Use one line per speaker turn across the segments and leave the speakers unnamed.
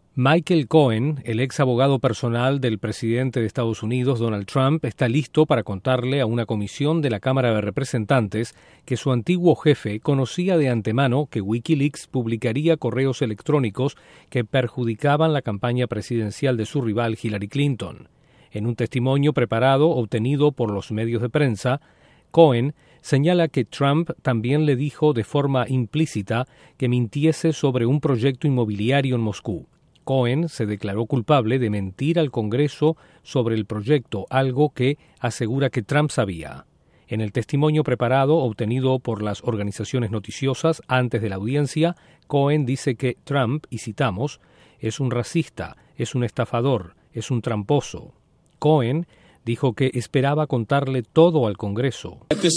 Michael Cohen, el ex abogado personal del presidente de Estados Unidos, Donald Trump, está listo para contarle a una comisión de la Cámara de Representantes que su antiguo jefe conocía de antemano que Wikileaks publicaría correos electrónicos que perjudicaban la campaña presidencial de su rival Hillary Clinton. En un testimonio preparado obtenido por los medios de prensa, Cohen señala que Trump también le dijo de forma implícita que mintiese sobre un proyecto inmobiliario en Moscú. Cohen se declaró culpable de mentir al Congreso sobre el proyecto, algo que asegura que Trump sabía. En el testimonio preparado obtenido por las organizaciones noticiosas antes de la audiencia, Cohen dice que Trump, y citamos, es un racista, es un estafador, es un tramposo. Cohen dijo que esperaba contarle todo al Congreso.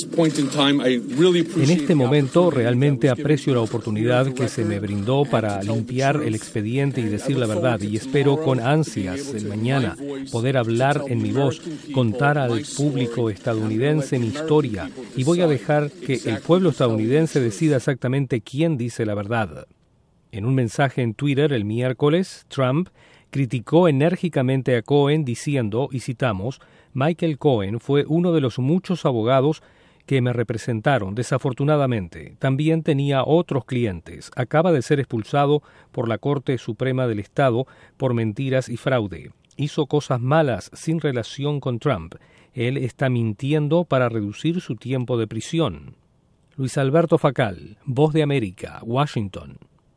En este momento realmente aprecio la oportunidad que se me brindó para limpiar el expediente y decir la verdad, y espero con ansias mañana poder hablar en mi voz, contar al público estadounidense mi historia, y voy a dejar que el pueblo estadounidense decida exactamente quién dice la verdad. En un mensaje en Twitter el miércoles, Trump criticó enérgicamente a Cohen diciendo, y citamos, Michael Cohen fue uno de los muchos abogados que me representaron, desafortunadamente. También tenía otros clientes. Acaba de ser expulsado por la Corte Suprema del Estado por mentiras y fraude. Hizo cosas malas sin relación con Trump. Él está mintiendo para reducir su tiempo de prisión. Luis Alberto Facal, Voz de América, Washington.